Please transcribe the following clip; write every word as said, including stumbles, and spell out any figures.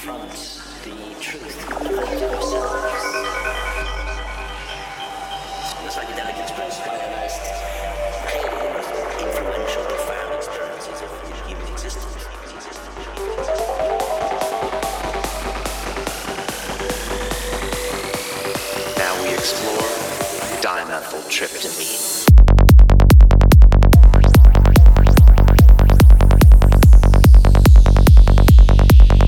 confront the truth about ourselves. The psychedelic experience is one of the most clearly influential, profound experiences of human existence. Now we explore dimethyltryptamine.